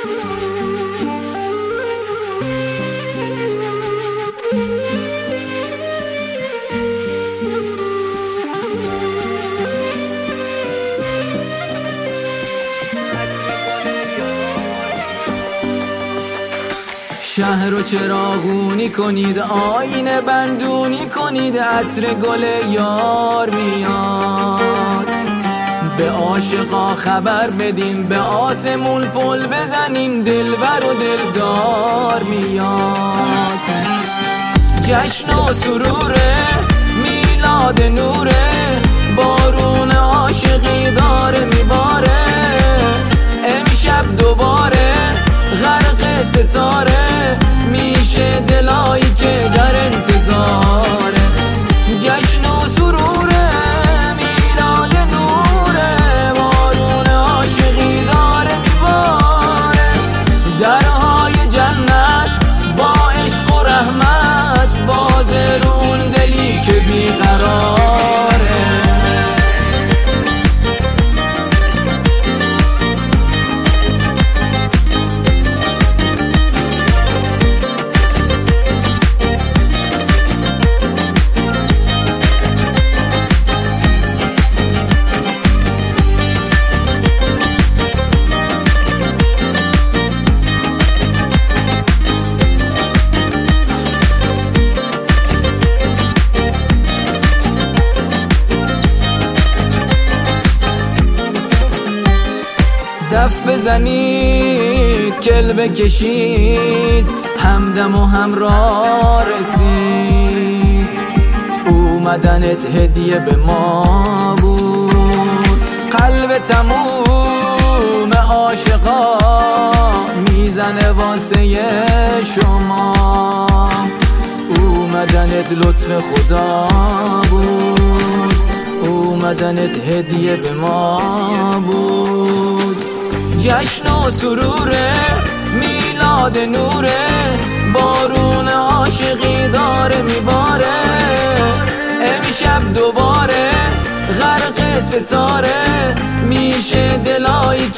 شهر رو چراغونی کنید، آینه بندونی کنید، عطر گل یار میاد. به عاشقا خبر بدین، به آسمون پل بزنین، دلبر و دلدار میاد. جشن و سروره، میلاد نوره، بارون عاشقی داره میباره. امشب دوباره غرق ستاره میشه دلایی که در انتظاره. جشن و سروره، میلاد نوره، بارون عاشقی داره میباره. درهای جنت با عشق و رحمت باز رون دلی که بیقراره. دف بزنید، کل بکشید، همدم و همراه رسید. اومدنت هدیه به ما بود، قلب تموم عاشقا میزنه واسه شما. اومدنت لطف خدا بود، اومدنت هدیه به ما بود. جشن و سروره، میلاد نوره، بارون عاشقی داره میباره. امشب دوباره غرق ستاره میشه دلایی